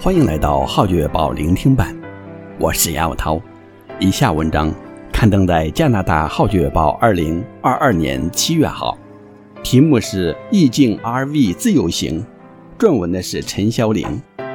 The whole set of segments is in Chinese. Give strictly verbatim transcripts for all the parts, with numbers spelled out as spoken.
欢迎来到浩月报聆听版，我是杨晓涛。以下文章刊登在加拿大浩月报二零二二年七月号，题目是意境 R V 自由行，撰文的是陈肖玲。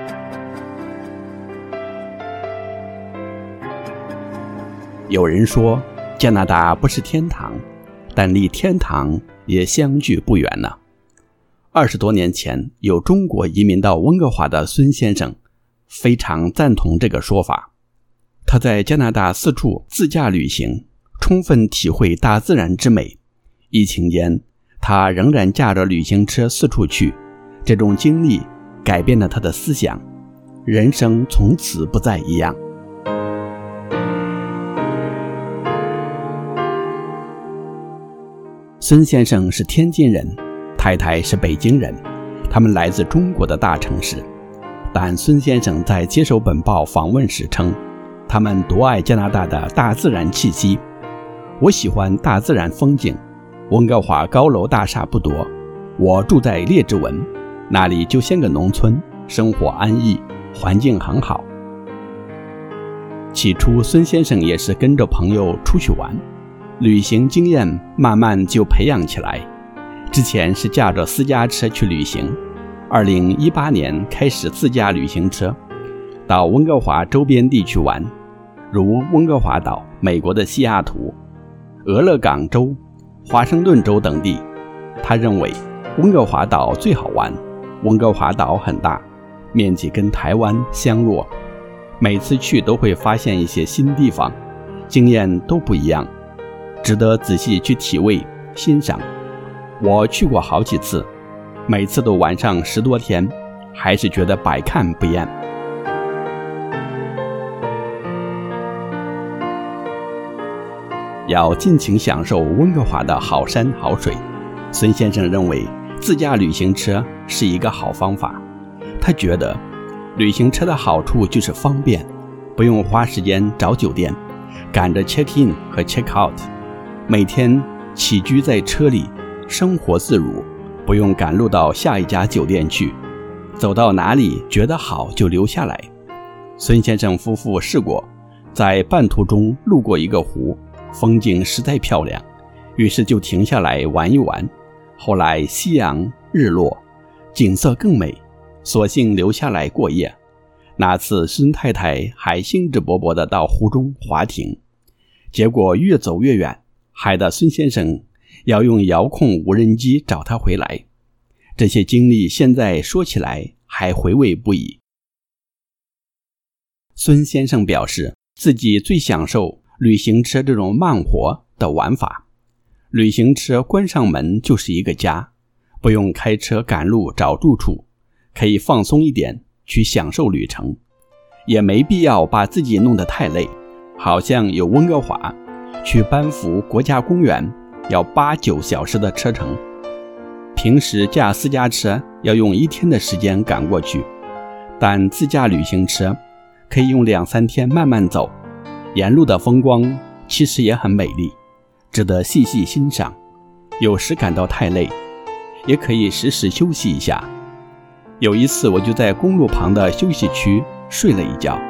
有人说加拿大不是天堂，但离天堂也相距不远呢。二十多年前，有中国移民到温哥华的孙先生非常赞同这个说法。他在加拿大四处自驾旅行，充分体会大自然之美。疫情间，他仍然驾着旅行车四处去，这种经历改变了他的思想，人生从此不再一样。孙先生是天津人，太太是北京人，他们来自中国的大城市。但孙先生在接受本报访问时称，他们独爱加拿大的大自然气息。我喜欢大自然风景，温哥华高楼大厦不多，我住在列治文，那里就像个农村，生活安逸，环境很好。起初孙先生也是跟着朋友出去玩，旅行经验慢慢就培养起来。之前是驾着私家车去旅行，二零一八年开始自驾旅行车到温哥华周边地区玩，如温哥华岛、美国的西雅图、俄勒冈州、华盛顿州等地。他认为温哥华岛最好玩，温哥华岛很大，面积跟台湾相若，每次去都会发现一些新地方，经验都不一样，值得仔细去体味欣赏。我去过好几次，每次都玩上十多天，还是觉得百看不厌。要尽情享受温哥华的好山好水，孙先生认为自驾旅行车是一个好方法。他觉得旅行车的好处就是方便，不用花时间找酒店，赶着 check in 和 check out， 每天起居在车里，生活自如，不用赶路到下一家酒店去，走到哪里觉得好就留下来。孙先生夫妇试过，在半途中路过一个湖，风景实在漂亮，于是就停下来玩一玩。后来夕阳日落，景色更美，索性留下来过夜。那次孙太太还兴致勃勃地到湖中划艇，结果越走越远，害得孙先生要用遥控无人机找他回来。这些经历现在说起来还回味不已。孙先生表示自己最享受旅行车这种慢活的玩法。旅行车关上门就是一个家，不用开车赶路找住处，可以放松一点去享受旅程，也没必要把自己弄得太累。好像有温哥华去班夫国家公园要八九小时的车程，平时驾私家车要用一天的时间赶过去，但自驾旅行车可以用两三天慢慢走，沿路的风光其实也很美丽，值得细细欣赏。有时感到太累，也可以时时休息一下。有一次我就在公路旁的休息区睡了一觉。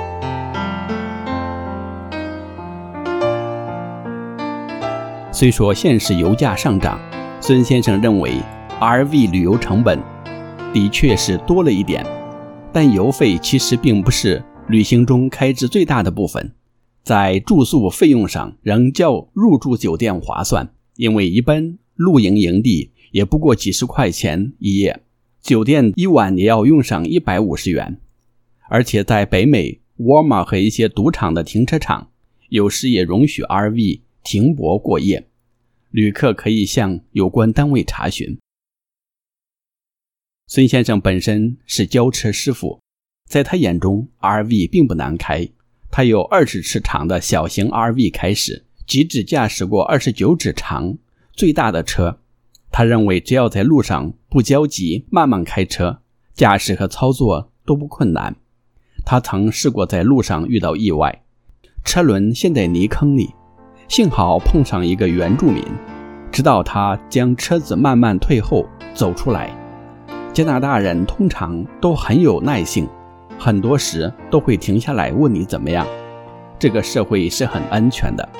虽说现实油价上涨，孙先生认为 R V 旅游成本的确是多了一点，但油费其实并不是旅行中开支最大的部分。在住宿费用上仍较入住酒店划算，因为一般露营营地也不过几十块钱一夜，酒店一晚也要用上一百五十元。而且在北美 Walmart 和一些赌场的停车场，有时也容许 R V 停泊过夜，旅客可以向有关单位查询。孙先生本身是交车师傅，在他眼中 R V 并不难开，他有二十尺长的小型 R V 开始，即只驾驶过二十九尺长最大的车。他认为只要在路上不焦急，慢慢开车，驾驶和操作都不困难。他曾试过在路上遇到意外，车轮陷在泥坑里，幸好碰上一个原住民，直到他将车子慢慢退后走出来。加拿大人通常都很有耐性， 很多时都会停下来问你怎么样。这个社会是很安全的。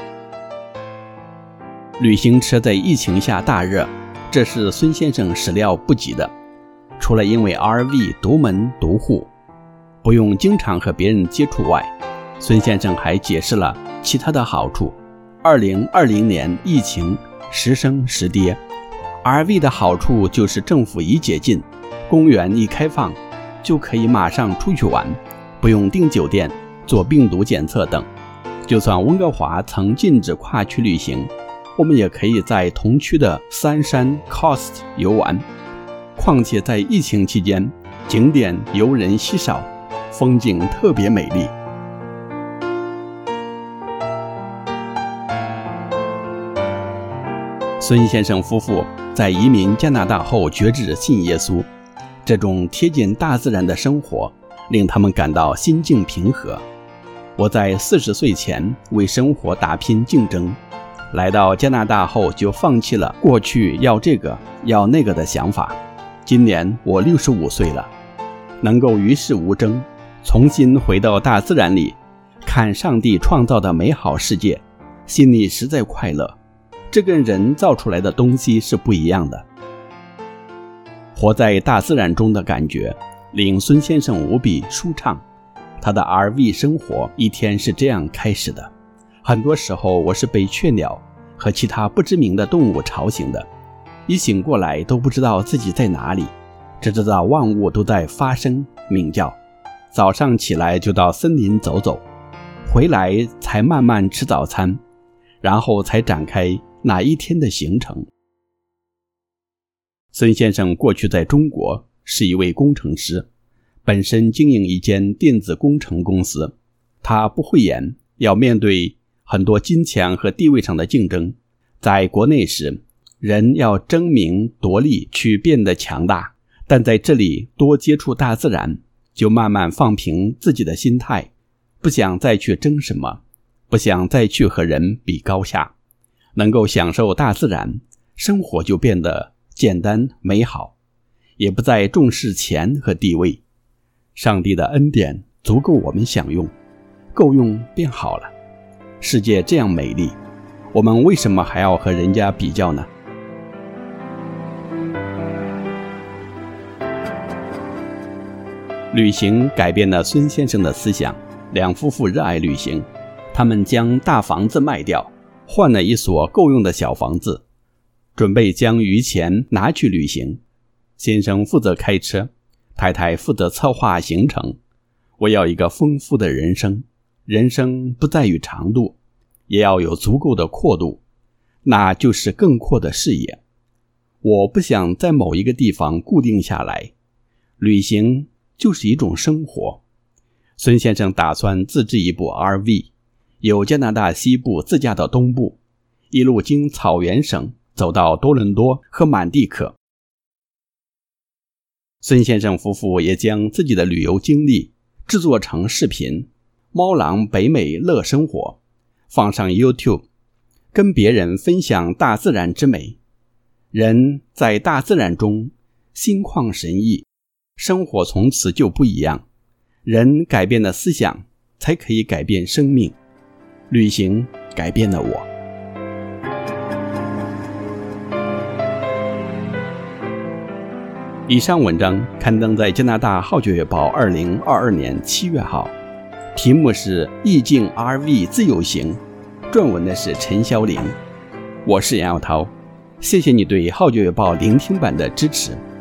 旅行车在疫情下大热，这是孙先生始料不及的。除了因为 R V 独门独户，不用经常和别人接触外，孙先生还解释了其他的好处。二零二零年疫情时升时跌， R V 的好处就是政府一解禁，公园一开放，就可以马上出去玩，不用订酒店、做病毒检测等。就算温哥华曾禁止跨区旅行，我们也可以在同区的三山 Coast 游玩。况且在疫情期间，景点游人稀少，风景特别美丽。孙先生夫妇在移民加拿大后决志信耶稣，这种贴近大自然的生活令他们感到心境平和。我在四十岁前为生活打拼竞争，来到加拿大后就放弃了过去要这个要那个的想法。今年我六十五岁了，能够与世无争，重新回到大自然里，看上帝创造的美好世界，心里实在快乐。这跟人造出来的东西是不一样的。活在大自然中的感觉令孙先生无比舒畅。他的 R V 生活一天是这样开始的：很多时候我是被雀鸟和其他不知名的动物吵醒的，一醒过来都不知道自己在哪里，只知道万物都在发声鸣叫。早上起来就到森林走走，回来才慢慢吃早餐，然后才展开那一天的行程。孙先生过去在中国是一位工程师，本身经营一间电子工程公司。他不讳言，要面对很多金钱和地位上的竞争。在国内时，人要争名夺利去变得强大，但在这里多接触大自然，就慢慢放平自己的心态，不想再去争什么，不想再去和人比高下，能够享受大自然，生活就变得简单美好，也不再重视钱和地位。上帝的恩典足够我们享用，够用便好了。世界这样美丽，我们为什么还要和人家比较呢？旅行改变了孙先生的思想，两夫妇热爱旅行，他们将大房子卖掉，换了一所够用的小房子，准备将余钱拿去旅行。先生负责开车，太太负责策划行程。我要一个丰富的人生，人生不在于长度，也要有足够的阔度，那就是更阔的视野。我不想在某一个地方固定下来，旅行就是一种生活。孙先生打算自制一部 R V， 由加拿大西部自驾到东部，一路经草原省走到多伦多和满地可。孙先生夫妇也将自己的旅游经历制作成视频，猫狼北美乐生活，放上 YouTube， 跟别人分享大自然之美。人在大自然中心旷神怡，生活从此就不一样。人改变了思想，才可以改变生命。旅行改变了我。以上文章刊登在加拿大号角月报二零二二年七月号，题目是意境 R V 自由行，撰文的是陈霄林。我是杨耀涛，谢谢你对号角月报聆听版的支持。